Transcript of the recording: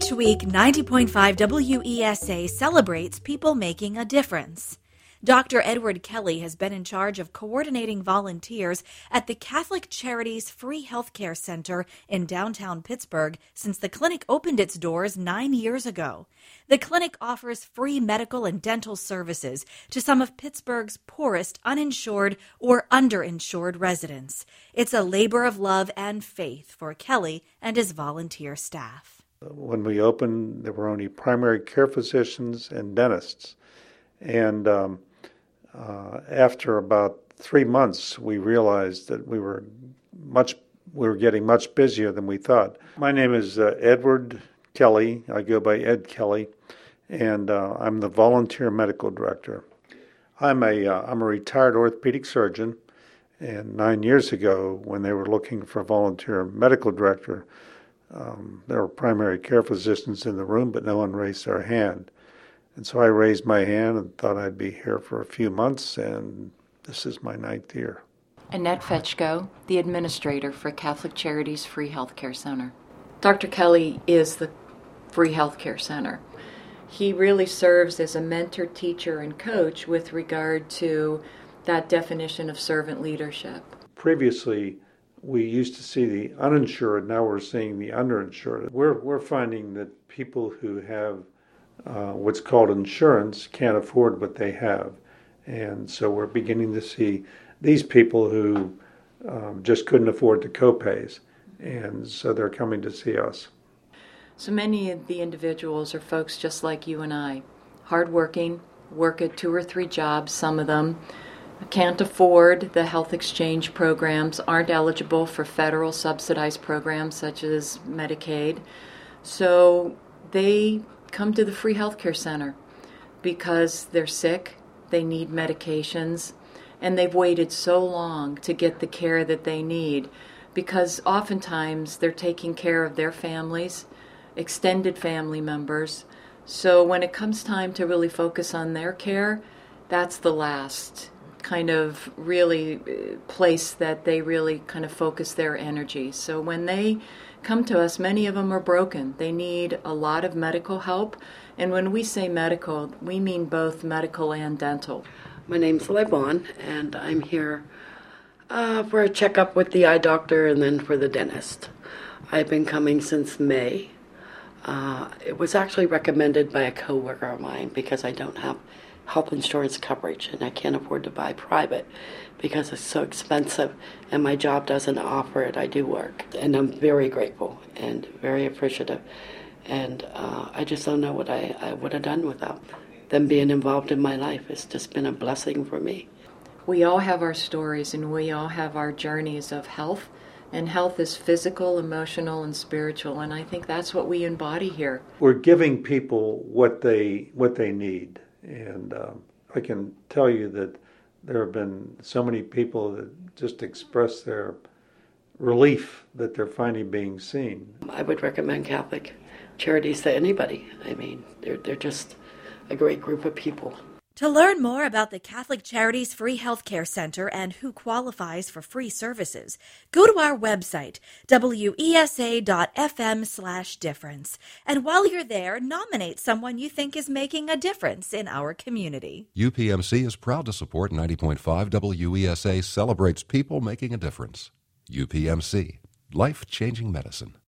Each week, 90.5 WESA celebrates people making a difference. Dr. Edward Kelly has been in charge of coordinating volunteers at the Catholic Charities Free Healthcare Center in downtown Pittsburgh since the clinic opened its doors 9 years ago. The clinic offers free medical and dental services to some of Pittsburgh's poorest uninsured or underinsured residents. It's a labor of love and faith for Kelly and his volunteer staff. When we opened, there were only primary care physicians and dentists. And after about 3 months, we realized that we were getting much busier than we thought. My name is Edward Kelly. I go by Ed Kelly, and I'm the volunteer medical director. I'm a retired orthopedic surgeon, and 9 years ago, when they were looking for a volunteer medical director, there were primary care physicians in the room, but no one raised their hand. And so I raised my hand and thought I'd be here for a few months, and this is my 9th year. Annette Fetchko, the administrator for Catholic Charities Free Healthcare Center. Dr. Kelly is the Free Healthcare Center. He really serves as a mentor, teacher, and coach with regard to that definition of servant leadership. Previously, we used to see the uninsured, now we're seeing the underinsured. We're finding that people who have what's called insurance can't afford what they have. And so we're beginning to see these people who just couldn't afford the copays. And so they're coming to see us. So many of the individuals are folks just like you and I, hardworking, work at 2 or 3 jobs, some of them can't afford the health exchange programs, aren't eligible for federal subsidized programs such as Medicaid. So they come to the Free Healthcare Center because they're sick, they need medications, and they've waited so long to get the care that they need because oftentimes they're taking care of their families, extended family members. So when it comes time to really focus on their care, that's the last kind of really place that they really kind of focus their energy. So when they come to us, many of them are broken. They need a lot of medical help. And when we say medical, we mean both medical and dental. My name's Lebon, and I'm here for a checkup with the eye doctor and then for the dentist. I've been coming since May. It was actually recommended by a coworker of mine because I don't have health insurance coverage and I can't afford to buy private because it's so expensive and my job doesn't offer it. I do work, and I'm very grateful and very appreciative, and I just don't know what I would have done without them being involved in my life. It's just been a blessing for me. We all have our stories and we all have our journeys of health, and health is physical, emotional, and spiritual, and I think that's what we embody here. We're giving people what they need. And I can tell you that there have been so many people that just express their relief that they're finally being seen. I would recommend Catholic Charities to anybody. I mean, they're just a great group of people. To learn more about the Catholic Charities Free Healthcare Center and who qualifies for free services, go to our website, wesa.fm/difference. And while you're there, nominate someone you think is making a difference in our community. UPMC is proud to support 90.5 WESA celebrates people making a difference. UPMC, life-changing medicine.